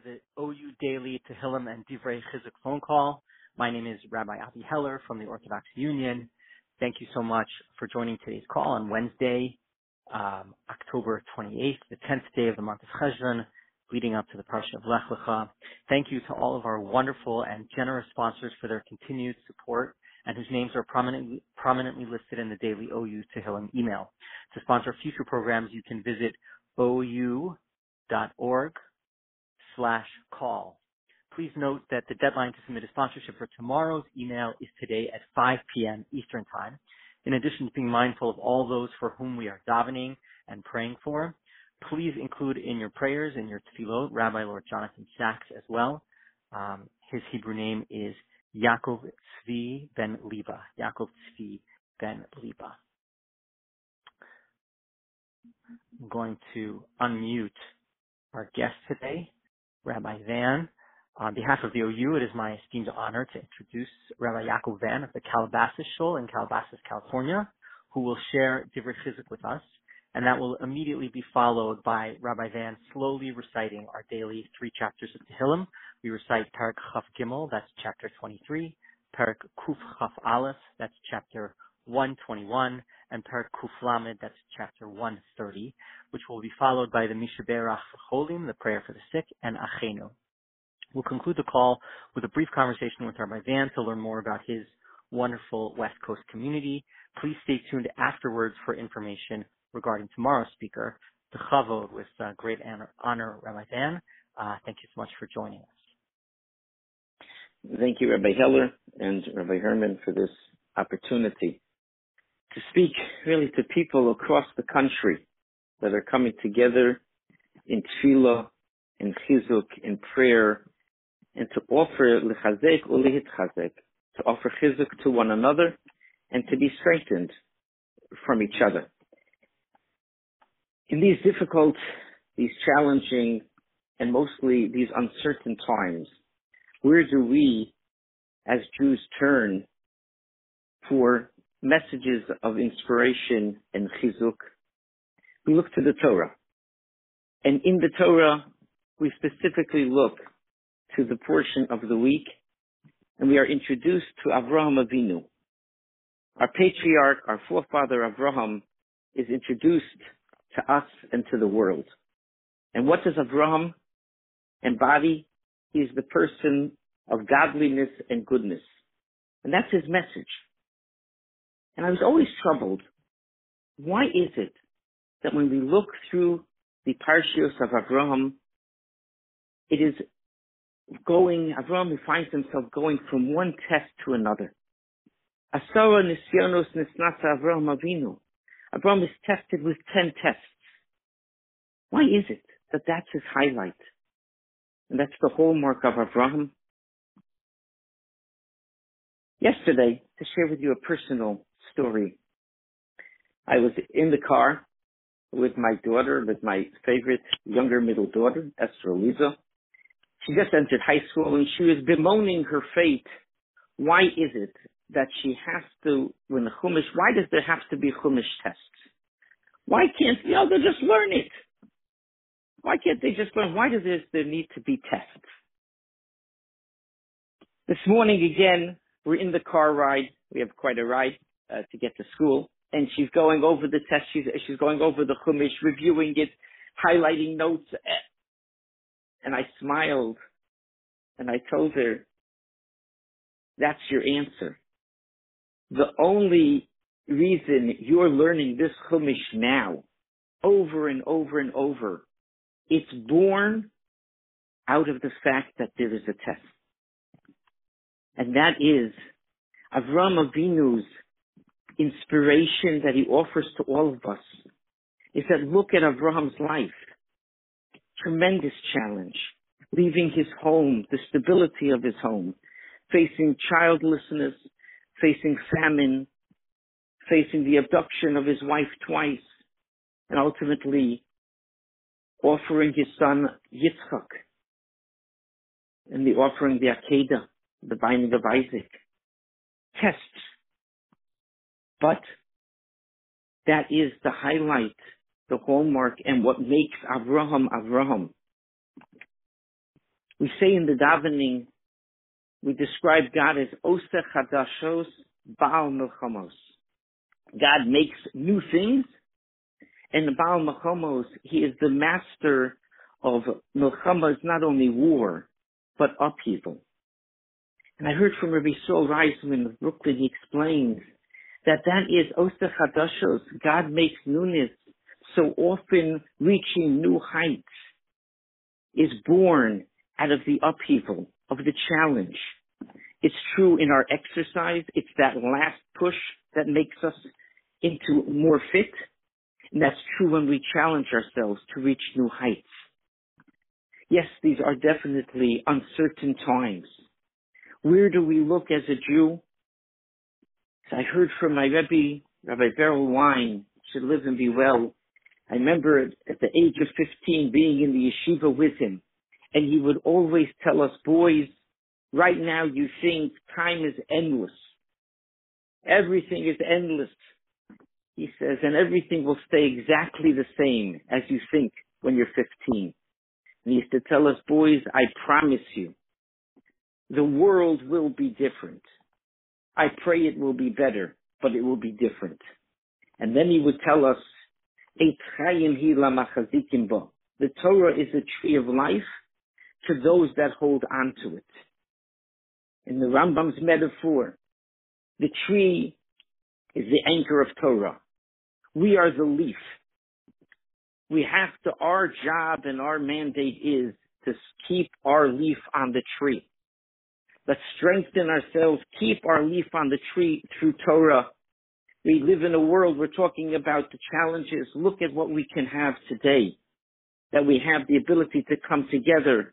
the OU Daily Tehillim and Divrei Chizuk phone call. My name is Rabbi Avi Heller from the Orthodox Union. Thank you so much for joining today's call on Wednesday, October 28th, the 10th day of the month of Cheshvan, leading up to the Parsha of Lech Lecha. Thank you to all of our wonderful and generous sponsors for their continued support and whose names are prominently listed in the daily OU Tehillim email. To sponsor future programs, you can visit ou.org/call. Please note that the deadline to submit a sponsorship for tomorrow's email is today at 5 p.m. Eastern Time. In addition to being mindful of all those for whom we are davening and praying for, please include in your prayers and your tefillot Rabbi Lord Jonathan Sachs as well. His Hebrew name is Yaakov Tzvi ben Liba. Yaakov Tzvi ben Liba. I'm going to unmute our guest today, Rabbi Van. On behalf of the OU, it is my esteemed honor to introduce Rabbi Yaakov Van of the Calabasas Shul in Calabasas, California, who will share Divrei Chizuk with us, and that will immediately be followed by Rabbi Van slowly reciting our daily 3 chapters of Tehillim. We recite Parak Chaf Gimel, that's chapter 23, Parak Kuf Chaf Aleph, that's chapter 121, and Parak Kuf Lamed, that's chapter 130, which will be followed by the Mishaberach Cholim, the prayer for the sick, and Achenu. We'll conclude the call with a brief conversation with Rabbi Van to learn more about his wonderful West Coast community. Please stay tuned afterwards for information regarding tomorrow's speaker, the Chavod, with great honor, Rabbi Van. Thank you so much for joining us. Thank you, Rabbi Heller and Rabbi Herman, for this opportunity to speak really to people across the country that are coming together in tefillah, in chizuk, in prayer, and to offer lechazek ulehitchazek, to offer chizuk to one another and to be strengthened from each other. In these difficult, these challenging, and mostly these uncertain times, where do we as Jews turn for messages of inspiration and chizuk? We look to the Torah. And in the Torah, we specifically look to the portion of the week, and we are introduced to Avraham Avinu. Our patriarch, our forefather Avraham, is introduced to us and to the world. And what does Avraham embody? He is the person of godliness and goodness. And that's his message. And I was always troubled. Why is it that when we look through the Parshios of Avraham, it is Avraham finds himself going from one test to another. Asara nisyonos nisnasa Avraham Avinu. Avraham is tested with 10 tests. Why is it that that's his highlight? And that's the hallmark of Avraham. Yesterday, to share with you a personal story, I was in the car with my daughter, with my favorite younger middle daughter, Esther Eliza. She just entered high school and she was bemoaning her fate. Why is it that she has to, when the Chumash, why does there have to be Chumash tests? Why can't the other just learn it? Why can't they just learn? Why does there need to be tests? This morning again, we're in the car ride. We have quite a ride to get to school. And she's going over the test. She's going over the Chumash, reviewing it, highlighting notes. And I smiled and I told her, that's your answer. The only reason you're learning this Chumash now, over and over and over, it's born out of the fact that there is a test. And that is Avraham Avinu's inspiration that he offers to all of us. Is that look at Avraham's life. Tremendous challenge. Leaving his home, the stability of his home, facing childlessness, facing famine, facing the abduction of his wife twice, and ultimately offering his son Yitzchak, and offering the Akedah, the binding of Isaac. Tests. But that is the highlight, the hallmark, and what makes Avraham Avraham. We say in the davening, we describe God as Oseh Chadashos Baal Milchamos. God makes new things, and the Baal Milchamos, he is the master of Milchamos, not only war, but upheaval. And I heard from Rabbi Saul Reisman of Brooklyn, he explains that is Oseh Chadashos. God makes newness, so often reaching new heights is born out of the upheaval, of the challenge. It's true in our exercise. It's that last push that makes us into more fit. And that's true when we challenge ourselves to reach new heights. Yes, these are definitely uncertain times. Where do we look as a Jew? So I heard from my Rebbe, Rabbi Beryl Wein, should live and be well. I remember at the age of 15 being in the yeshiva with him, and he would always tell us, boys, right now you think time is endless. Everything is endless, he says, and everything will stay exactly the same as you think when you're 15. And he used to tell us, boys, I promise you, the world will be different. I pray it will be better, but it will be different. And then he would tell us, the Torah is a tree of life to those that hold on to it. In the Rambam's metaphor, the tree is the anchor of Torah. We are the leaf. We have to, our job and our mandate is to keep our leaf on the tree. Let's strengthen ourselves, keep our leaf on the tree through Torah. We live in a world, we're talking about the challenges. Look at what we can have today. That we have the ability to come together,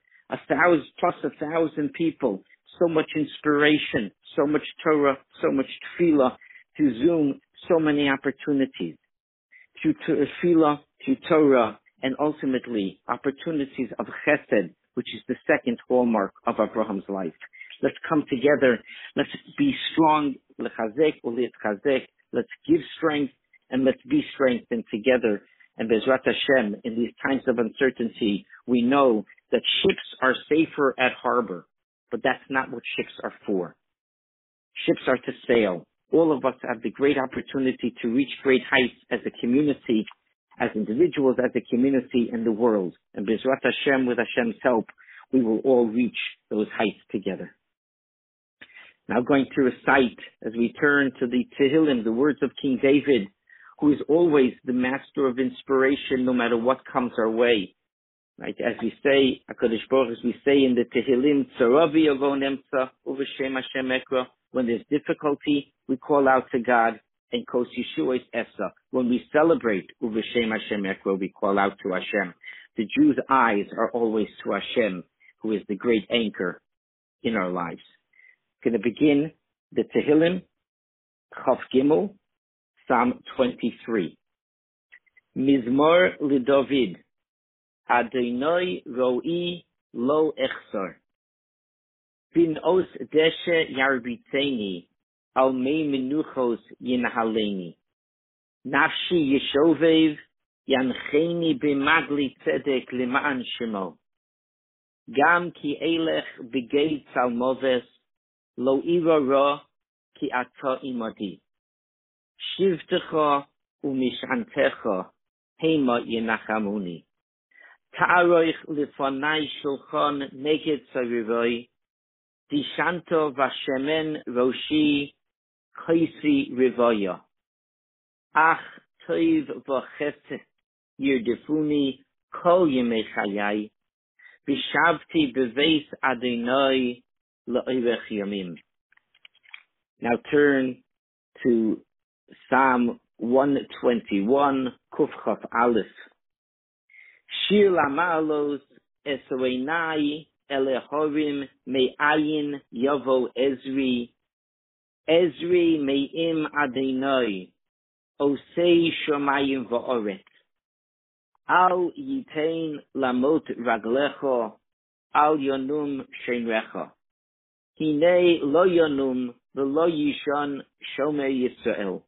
1,000+ people, so much inspiration, so much Torah, so much tefillah, through Zoom, so many opportunities. Through tefillah, through Torah, and ultimately opportunities of chesed, which is the second hallmark of Abraham's life. Let's come together. Let's be strong. L'chazek u'li'chazek. Let's give strength and let's be strengthened together. And Bezrat Hashem, in these times of uncertainty, we know that ships are safer at harbor, but that's not what ships are for. Ships are to sail. All of us have the great opportunity to reach great heights as a community, as individuals, as a community in the world. And Bezrat Hashem, with Hashem's help, we will all reach those heights together. Now going to recite, as we turn to the Tehillim, the words of King David, who is always the master of inspiration no matter what comes our way. Right? As we say, HaKadosh Baruch, as we say in the Tehillim, Tzaravi Yogo Nemtza, Uveshem Hashem Ekra, when there's difficulty, we call out to God, and Kos Yeshua is Esa. When we celebrate Uveshem Hashem Ekra, we call out to Hashem. The Jew's eyes are always to Hashem, who is the great anchor in our lives. Going to begin the Tehillim, Chaf Gimel, Psalm 23. Mizmor LeDavid, Adonai Ro'i Lo Echsar. Bin Os Deshe Yarbiteni, Al Mei Menuchos Yinhaleni. Nafshi Yeshovev, Yancheni B'magli Tzedek Lema'an Shemo. Gam Ki Elech B'gei Tzalmoves, Lo ira ra ki ata imadi. Shivtecha umishantecha hema yenachamuni. Ta'aroich lefanai shulchan neged sariroi. Dishanto vashemen roshi kaisi rivaya. Ach toiv v'chesed yirdefuni kol yemei chayai. Vishavti beveis Adonai now turn to Psalm 121, Kuf Chaf Aleph. Shir Lamalos Esoenai Elehorim Me'ayin Yavo Ezri. Ezri Me'im Adonai Osei Shomayim Va'oret. Al Yitain Lamot Raglecho Al Yonum Shenrecha. Hine lo yonum v'lo yishon shomei Yisrael.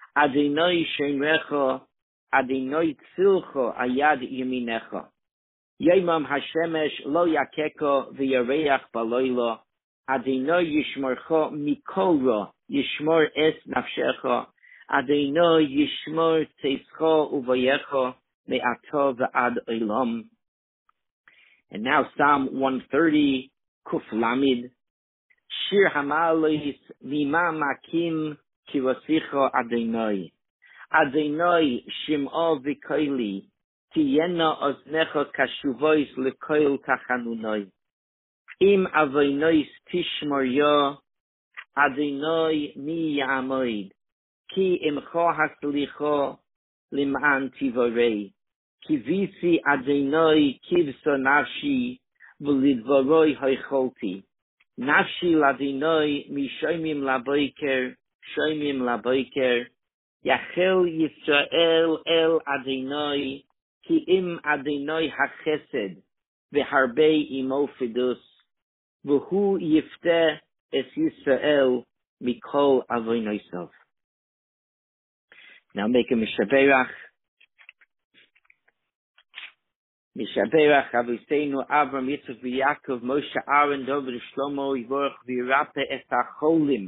Adonai shenrecha, Adonai tzilcha ayad yeminecha. Yomam hashemesh lo yakeko v'yareach baloilo. Adonai yishmorcho mikol ra, yishmor es nafshecha. Adonai yishmor teischo uvayecha me'ato v'ad olam. And now Psalm 130, Kuf Lamid. Shir Hamalis Mima Makim Kirosicho Adonai. Adonai Shim'o V'Koili Tiyena Oznecho Kashuvois L'Koil Tachanunoi. Im Avoinois Tishmor Yo Adonai Mi Ya'amoid. Ki Imcho Haslicho Lim'an Tivorei. Ki Visi Adonai Kivso Nafshi V'Lidvoroi Hoicholti. Nafshi ladinoi mishoimim laboiker, shoimim laboiker, Yachel Yisrael el Adonai, ki im Adonai hachesed, v'harbei imo fidus, v'hu yifteh es Yisrael mikol avonosav. Now make a mishaberach. Mishaberach Aviseinu Avram Yitzchak v'Yaakov Moshe Aaron David Shlomo Yivorach v'Yirape es hacholim.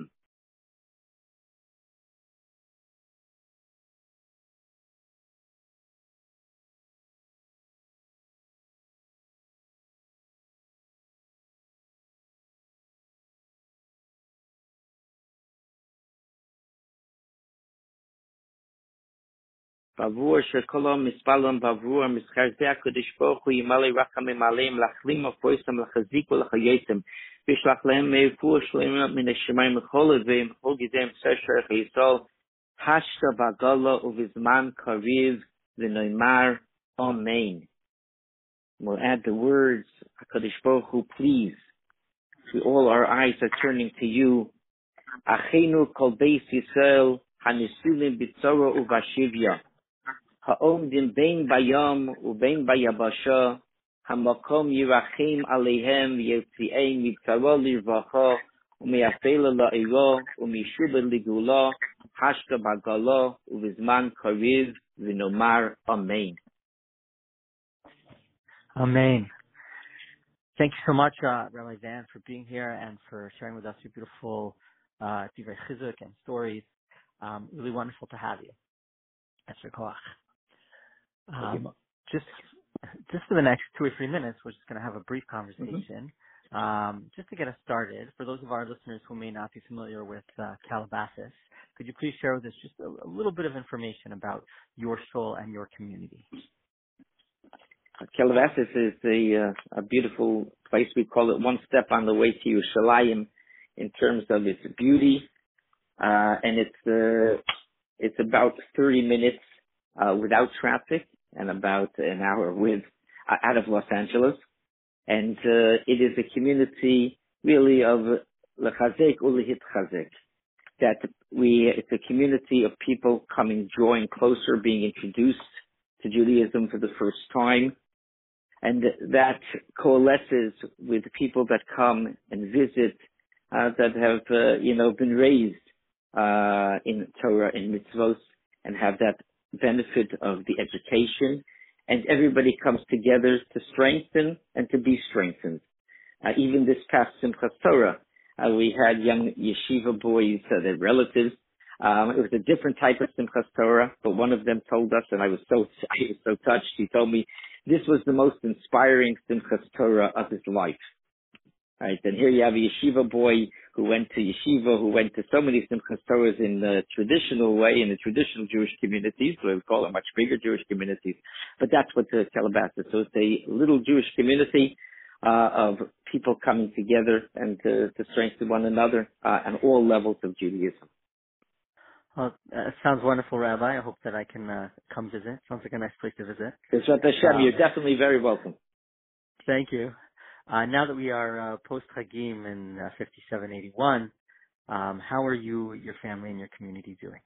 Bavur shekolom mispalam bavur mischazeh kodesh baruch hu yimalei rachamim aleim lachlim afoisam lachazik v'lachayesim v'shlach lehem me'ifur shleimah min hashemayim l'chol ve'im chol gizem sesher chayisol hashta bagala uvizman kariv v'noimar amen. We'll add the words HaKadosh Baruch Hu, please. All our eyes are turning to you. Achenu kol beis Yisrael hanisulim b'tzoro uvashivya. Ha'omdim bein bayam ubein bayabasha, hamakom yirachim aleihem v'yotzi'ein mitzaro lirvacha, u'me'afela la'ira, u'mishuba ligula, hashka bagala, uvizman kariv, v'nomar amen. Amen. Thank you so much, Rabbi Van, for being here and for sharing with us your beautiful divrei chizuk and stories. Really wonderful to have you. Esher koach. Just for the next 2 or 3 minutes, we're just going to have a brief conversation, just to get us started. For those of our listeners who may not be familiar with Calabasas, could you please share with us just a little bit of information about your soul and your community? Calabasas is a beautiful place. We call it one step on the way to Yerushalayim in terms of its beauty, and it's about 30 minutes without traffic and about an hour out of Los Angeles. And it is a community really of lechazek ulehitchazek. It's a community of people drawing closer, being introduced to Judaism for the first time. And that coalesces with people that come and visit, that have, been raised in Torah and mitzvos and have that benefit of the education. And everybody comes together to strengthen and to be strengthened. Even this past Simchas Torah, we had young yeshiva boys, their relatives. It was a different type of Simchas Torah, but one of them told us, and I was so touched. He told me this was the most inspiring Simchas Torah of his life. Right, and here you have a yeshiva boy who went to yeshiva, who went to so many Simchas Torahs in the traditional way, in the traditional Jewish communities, so we call it much bigger Jewish communities. But that's what the Calabasas. So it's a little Jewish community of people coming together and to strengthen one another on all levels of Judaism. Well, it sounds wonderful, Rabbi. I hope that I can come visit. Sounds like a nice place to visit. B'ezrat Hashem, you're definitely very welcome. Thank you. Now that we are post-Chagim in 5781, how are you, your family, and your community doing?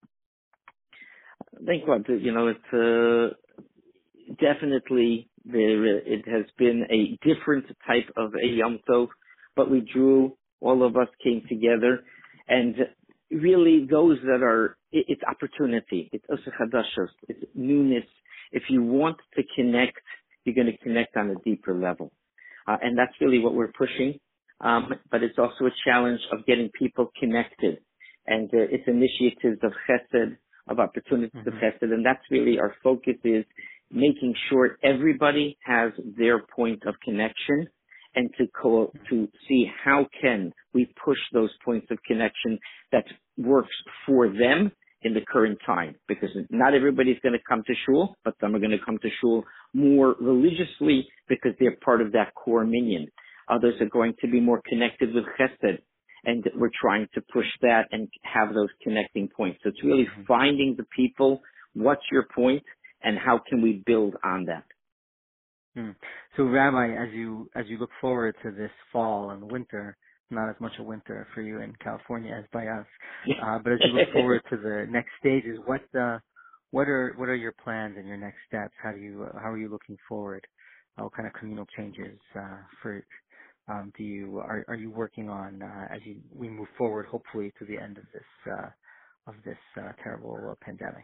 I think it's definitely it has been a different type of a Yom Tov, but all of us came together, and really those that it's opportunity, it's Oseh Chadashos, it's newness. If you want to connect you're going to connect on a deeper level. And that's really what we're pushing. But it's also a challenge of getting people connected. And it's initiatives of chesed, of opportunities of chesed. And that's really our focus, is making sure everybody has their point of connection, and to see how can we push those points of connection that works for them in the current time. Because not everybody's going to come to shul, but some are going to come to shul more religiously because they're part of that core minyan. Others are going to be more connected with chesed, and we're trying to push that and have those connecting points. So it's really finding the people, what's your point, and how can we build on that. So, Rabbi, as you look forward to this fall and winter, not as much a winter for you in California as by us, but as you look forward to the next stages, what are your plans and your next steps? How are you looking forward? What kind of communal changes are you working on as we move forward, hopefully, to the end of this terrible pandemic?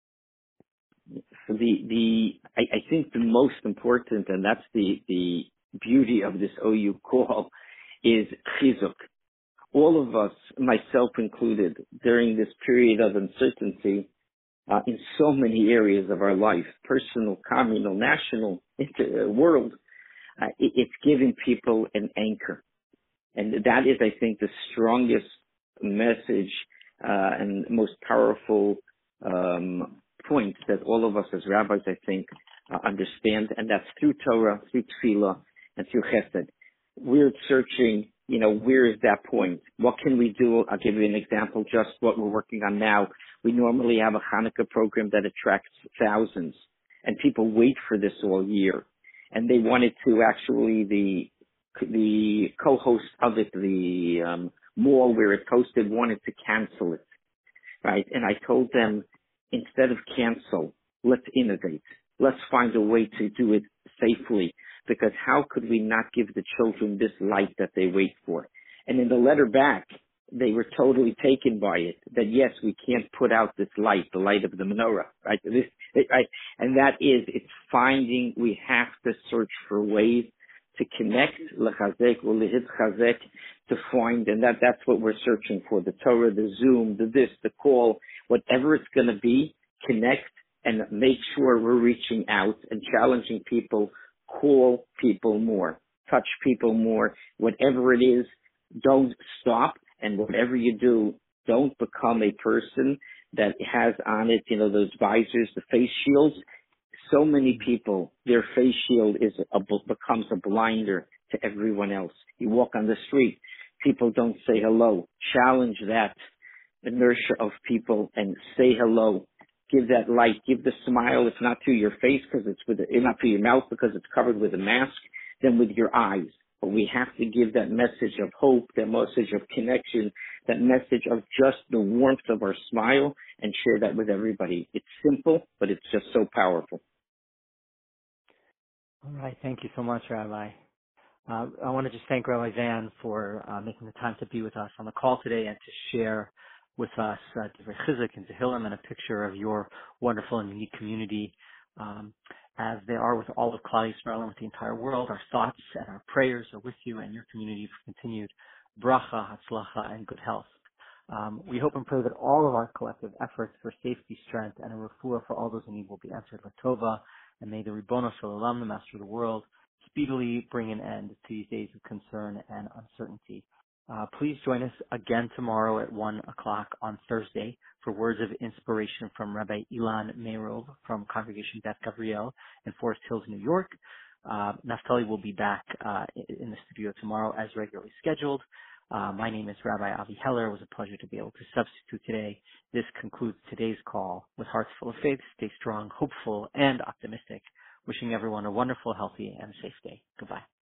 So I think the most important, and that's the beauty of this OU call, is chizuk. All of us, myself included, during this period of uncertainty, in so many areas of our life, personal, communal, national, world, it's giving people an anchor. And that is, I think, the strongest message and most powerful point that all of us as rabbis, I think, understand, and that's through Torah, through Tefillah, and through Chesed. We're searching, where is that point? What can we do? I'll give you an example, just what we're working on now. We normally have a Hanukkah program that attracts thousands, and people wait for this all year. And they wanted to actually, the co-host of it, the mall where it's hosted, wanted to cancel it, right? And I told them, instead of cancel, let's innovate. Let's find a way to do it safely, because how could we not give the children this light that they wait for? And in the letter back, they were totally taken by it, that yes, we can't put out this light, the light of the menorah, right? And that is, it's finding, we have to search for ways to connect, lechazek, chazek, to find, and that's what we're searching for, the Torah, the Zoom, the call, whatever it's going to be, connect and make sure we're reaching out and challenging people, call people more, touch people more, whatever it is, don't stop, and whatever you do, don't become a person that has on it, those visors, the face shields. So many people, their face shield becomes a blinder to everyone else. You walk on the street, people don't say hello. Challenge that inertia of people and say hello. Give that light. Give the smile, if not to your face, because not to your mouth because it's covered with a mask, then with your eyes. But we have to give that message of hope, that message of connection, that message of just the warmth of our smile, and share that with everybody. It's simple, but it's just so powerful. All right. Thank you so much, Rabbi. I want to just thank Rabbi Van for making the time to be with us on the call today and to share with us Divrei Chizuk and Tehillim and a picture of your wonderful and unique community. As they are with all of Klal Yisrael and with the entire world, our thoughts and our prayers are with you and your community for continued bracha, hatzlacha, and good health. We hope and pray that all of our collective efforts for safety, strength, and a refuah for all those in need will be answered with tova, and may the Ribbono Shel Olam, the Master of the world, speedily bring an end to these days of concern and uncertainty. Please join us again tomorrow at 1 o'clock on Thursday for words of inspiration from Rabbi Ilan Meirov from Congregation Beth Gabriel in Forest Hills, New York. Naftali will be back in the studio tomorrow as regularly scheduled. My name is Rabbi Avi Heller. It was a pleasure to be able to substitute today. This concludes today's call. With hearts full of faith, stay strong, hopeful, and optimistic. Wishing everyone a wonderful, healthy, and safe day. Goodbye.